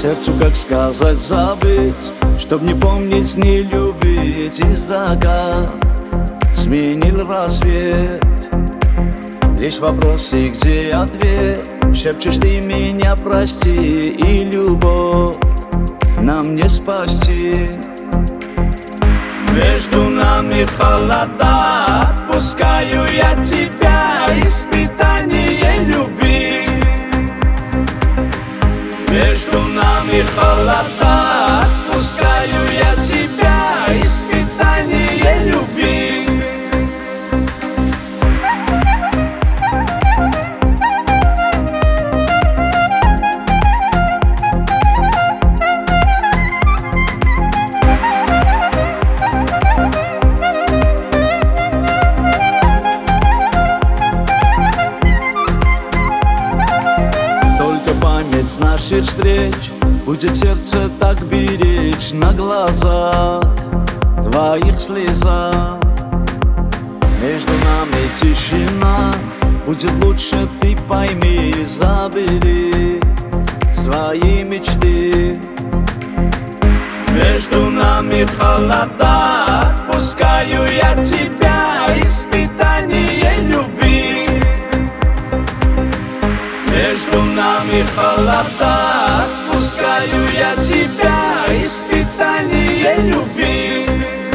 Сердцу, как сказать, забыть, чтоб не помнить, не любить. И закат сменил рассвет. Лишь вопросы, где ответ? Шепчешь ты меня, прости, и любовь нам не спасти. Между нами холода, отпускаю я тебя, испытание любви. Между нами холода, отпускаю я тебя, испытание любви. С наших встреч будет сердце так беречь, на глазах твоих слезах. Между нами тишина, будет лучше, ты пойми, забери свои мечты. Между нами холода, отпускаю я тебя, испытание любви. Между нами холода, отпускаю я тебя, испытание любви.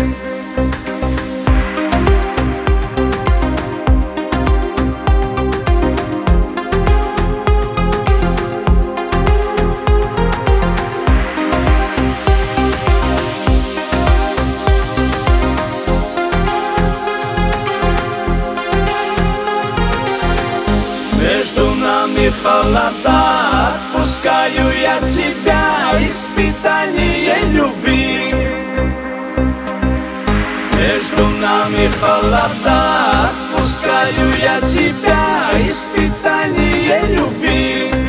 Между нами холода, отпускаю я тебя, испытание любви. Между нами холода, отпускаю я тебя, испытание любви.